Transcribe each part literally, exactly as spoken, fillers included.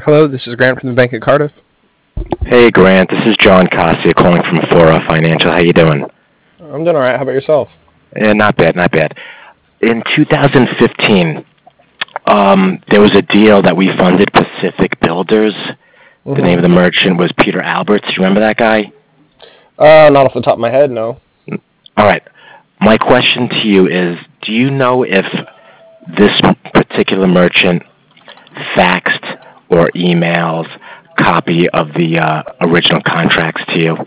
Hello, this is Grant from the Bank at Cardiff. Hey Grant, this is John Cossey calling from Fora Financial. How you doing? I'm doing all right. How about yourself? Yeah, not bad, not bad. In two thousand fifteen, um, there was a deal that we funded Pacific Builders. Mm-hmm. The name of the merchant was Peter Alberts. You remember that guy? Uh, not off the top of my head, no. All right. My question to you is, do you know if this particular merchant faxed or emailed copy of the uh, original contracts to you?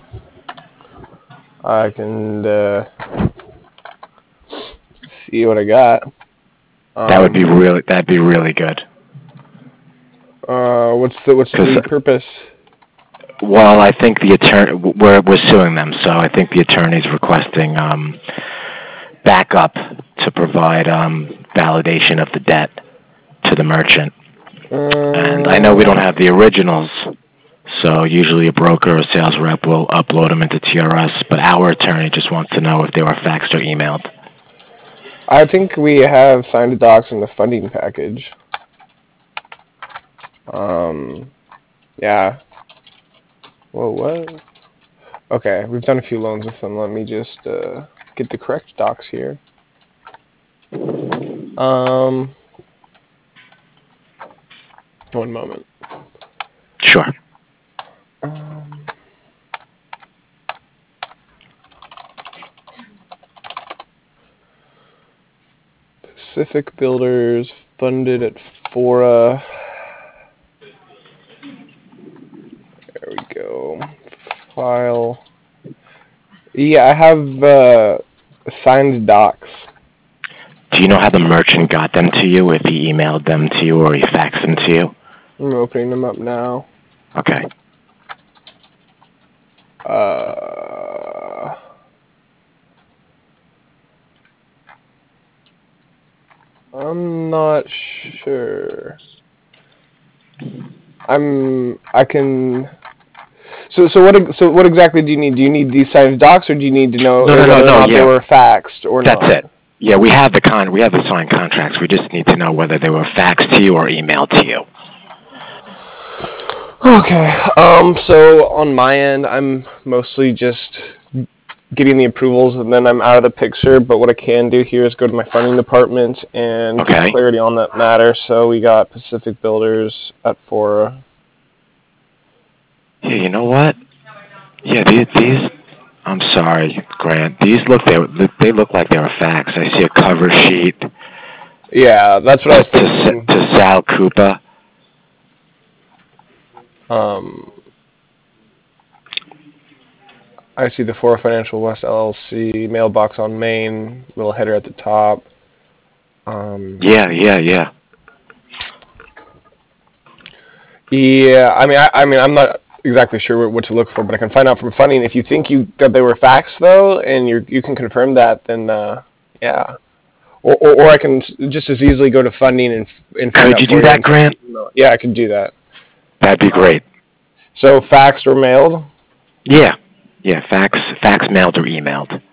I can uh, see what I got. Um, That would be really. That'd be really good. Uh, what's the what's the purpose? Well, I think the attorney we're we're suing them, so I think the attorney's requesting um, backup to provide um, validation of the debt to the merchant. Uh, And I know we don't have the originals, so usually a broker or sales rep will upload them into T R S, but our attorney just wants to know if they were faxed or emailed. I think we have signed the docs in the funding package. Um, yeah. Whoa, what? Okay, we've done a few loans with them. Let me just uh, get the correct docs here. Um, one moment. Sure. Um, Pacific Builders funded at Fora. There we go. File. Yeah, I have uh, signed docs. Do you know how the merchant got them to you, if he emailed them to you or he faxed them to you? I'm opening them up now. Okay. Uh, I'm not sure. I'm. I can. So so what so what exactly do you need? Do you need these signed docs, or do you need to know No, no, whether no, or no, not yeah. they were faxed or That's not? it. Yeah, we have the con. We have the signed contracts. We just need to know whether they were faxed to you or emailed to you. Okay. Um. So on my end, I'm mostly just getting the approvals, and then I'm out of the picture. But what I can do here is go to my funding department and Okay. get clarity on that matter. So we got Pacific Builders at Fora. Yeah, you know what? Yeah, these. these I'm sorry, Grant. These look they they look like they were faxed. I see a cover sheet. Yeah, that's what I was to, thinking. to Sal Koopa. Um. I see the Fora Financial West L L C mailbox on Main, little header at the top. Um, yeah, yeah, yeah. Yeah, I mean, I, I mean, I'm not exactly sure what to look for, but I can find out from funding. If you think you that they were faxed though, and you you can confirm that, then uh, yeah. Or, or or I can just as easily go to funding and and find Could out you for do that, and Grant? Yeah, I can do that. That'd be great. So faxed or mailed? Yeah, yeah. Fax, fax, mailed or emailed.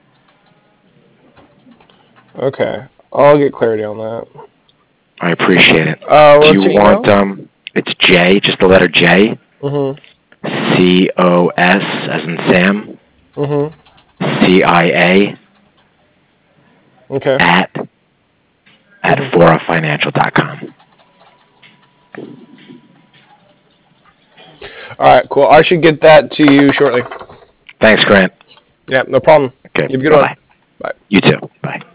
Okay, I'll get clarity on that. I appreciate it. Uh, Do what's you your want email? um? It's J, just the letter J. Mhm. C O S as in Sam. Mhm. C I A. Okay. At at Mhm. fora financial dot com. All right, cool. I should get that to you shortly. Thanks, Grant. Yeah, no problem. Okay. You have a good Bye one. bye. Bye. You too. Bye.